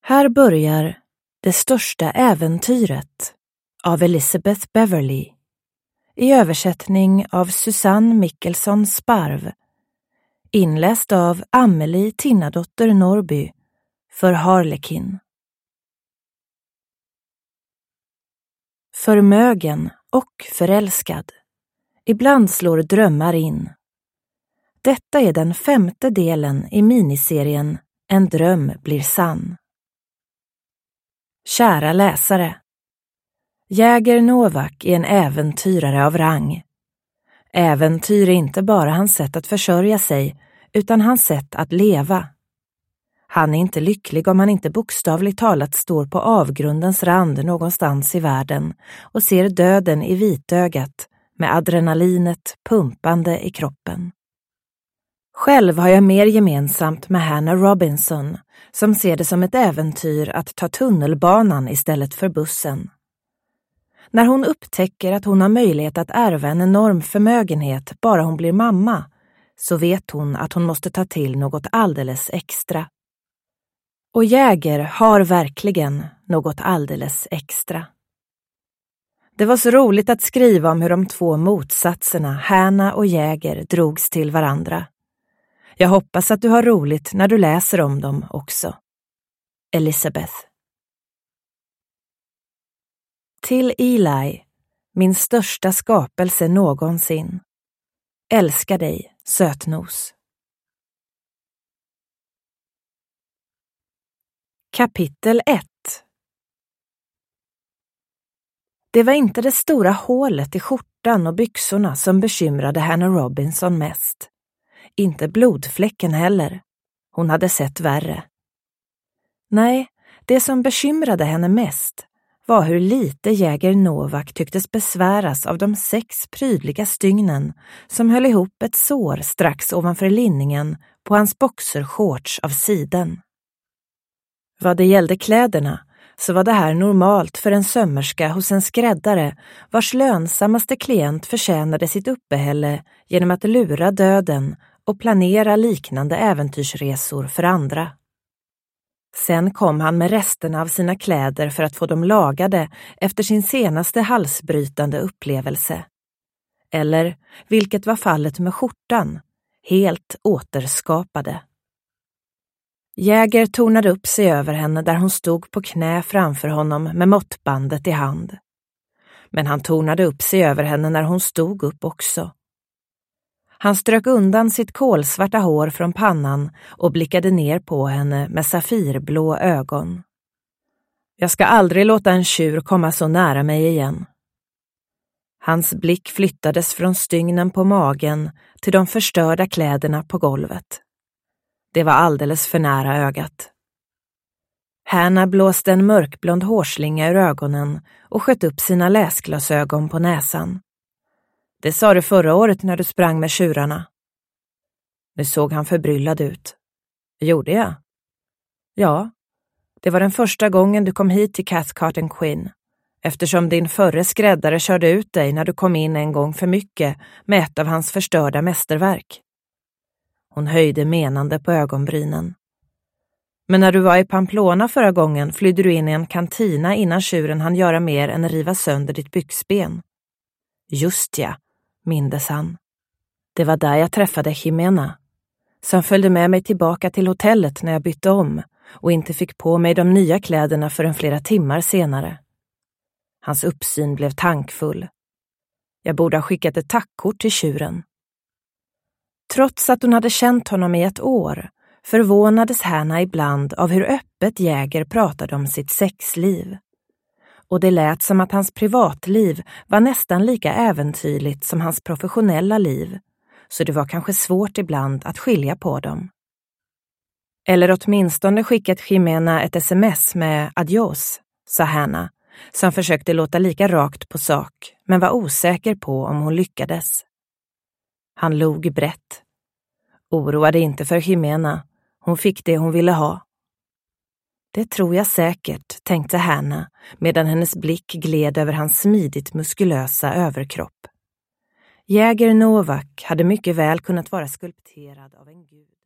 Här börjar Det största äventyret av Elizabeth Beverley i översättning av Susanne Mickelson Sparv, inläst av Amelie Tinnadotter Norby för Harlekin. Förmögen och förälskad. Ibland slår drömmar in. Detta är den 5:e delen i miniserien En dröm blir sann. Kära läsare. Jäger Novak är en äventyrare av rang. Äventyr är inte bara hans sätt att försörja sig, utan hans sätt att leva. Han är inte lycklig om han inte bokstavligt talat står på avgrundens rand någonstans i världen och ser döden i vitögat med adrenalinet pumpande i kroppen. Själv har jag mer gemensamt med Hannah Robinson, som ser det som ett äventyr att ta tunnelbanan istället för bussen. När hon upptäcker att hon har möjlighet att ärva en enorm förmögenhet bara hon blir mamma, så vet hon att hon måste ta till något alldeles extra. Och Jäger har verkligen något alldeles extra. Det var så roligt att skriva om hur de två motsatserna, Hannah och Jäger, drogs till varandra. Jag hoppas att du har roligt när du läser om dem också. Elizabeth. Till Eli, min största skapelse någonsin. Älskar dig, sötnos. Kapitel 1. Det var inte det stora hålet i skjortan och byxorna som bekymrade Hannah Robinson mest. Inte blodfläcken heller. Hon hade sett värre. Nej, det som bekymrade henne mest var hur lite Jäger Novak tycktes besväras av de 6 prydliga stygnen som höll ihop ett sår strax ovanför linningen på hans boxershorts av siden. Vad det gällde kläderna så var det här normalt för en sömmerska hos en skräddare vars lönsammaste klient förtjänade sitt uppehälle genom att lura döden och planera liknande äventyrsresor för andra. Sen kom han med resterna av sina kläder för att få dem lagade efter sin senaste halsbrytande upplevelse. Eller, vilket var fallet med skjortan, helt återskapade. Jäger tornade upp sig över henne där hon stod på knä framför honom med måttbandet i hand. Men han tornade upp sig över henne när hon stod upp också. Han strök undan sitt kolsvarta hår från pannan och blickade ner på henne med safirblå ögon. Jag ska aldrig låta en tjur komma så nära mig igen. Hans blick flyttades från stygnen på magen till de förstörda kläderna på golvet. Det var alldeles för nära ögat. Hannah blåste en mörkblond hårslinga ur ögonen och sköt upp sina läsglasögon på näsan. Det sa du förra året när du sprang med tjurarna. Nu såg han förbryllad ut. Gjorde jag? Ja, det var den första gången du kom hit till Cathcart & Quinn, eftersom din förre skräddare körde ut dig när du kom in en gång för mycket med ett av hans förstörda mästerverk. Hon höjde menande på ögonbrynen. Men när du var i Pamplona förra gången flydde du in i en kantina innan tjuren hann göra mer än riva sönder ditt byxben. Just ja, mindes han. Det var där jag träffade Jimena, som följde med mig tillbaka till hotellet när jag bytte om och inte fick på mig de nya kläderna förrän flera timmar senare. Hans uppsyn blev tankfull. Jag borde ha skickat ett tackkort till tjuren. Trots att hon hade känt honom i ett år förvånades Hannah ibland av hur öppet Jäger pratade om sitt sexliv. Och det lät som att hans privatliv var nästan lika äventyrligt som hans professionella liv, så det var kanske svårt ibland att skilja på dem. Eller åtminstone skickat Jimena ett sms med adios, sa Hannah, som försökte låta lika rakt på sak, men var osäker på om hon lyckades. Han log brett. Oroade inte för Jimena, hon fick det hon ville ha. Det tror jag säkert, tänkte Hannah, medan hennes blick gled över hans smidigt muskulösa överkropp. Jäger Novak hade mycket väl kunnat vara skulpterad av en gud.